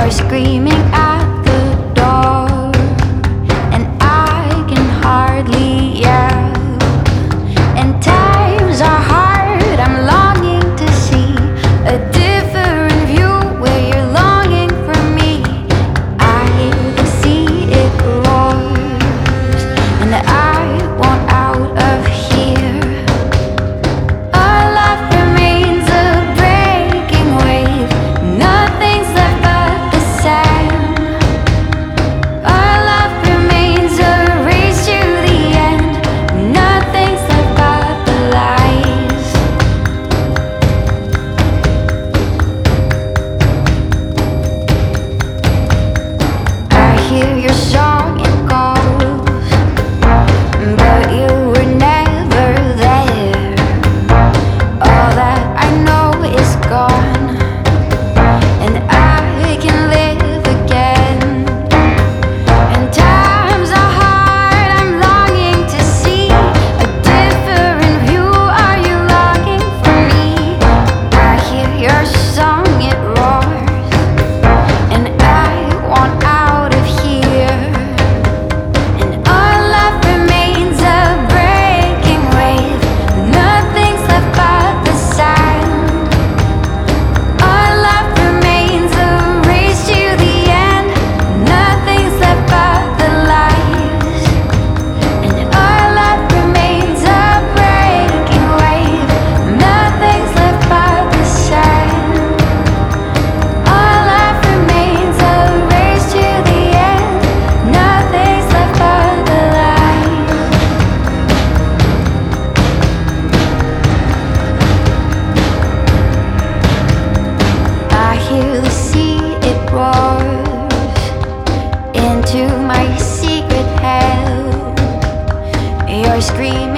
You're screaming at the door, and I can hardly yell. And times are hard, I'm longing to see a different view where you're longing for me. I hear the sea, it roars, and I want out of here. Our life remains a breaking wave, nothing's left but the sand. Our life remains a race to the end, nothing's left but the lies. I hear your song, it goes, but you were never there. All that I know is gone, and I can live again. And times are hard, I'm longing to see a different view. Are you longing for me? I hear your song, it roars, and I want out of here. And our life remains a breaking wave, nothing's left but the sand. Our life remains a race to the end, nothing's left but the lies. And our life remains a breaking wave, nothing's left but the sand. Our life remains a race to the end, nothing's left but the lies. I hear the sea, it roars into my secret hell. You're screaming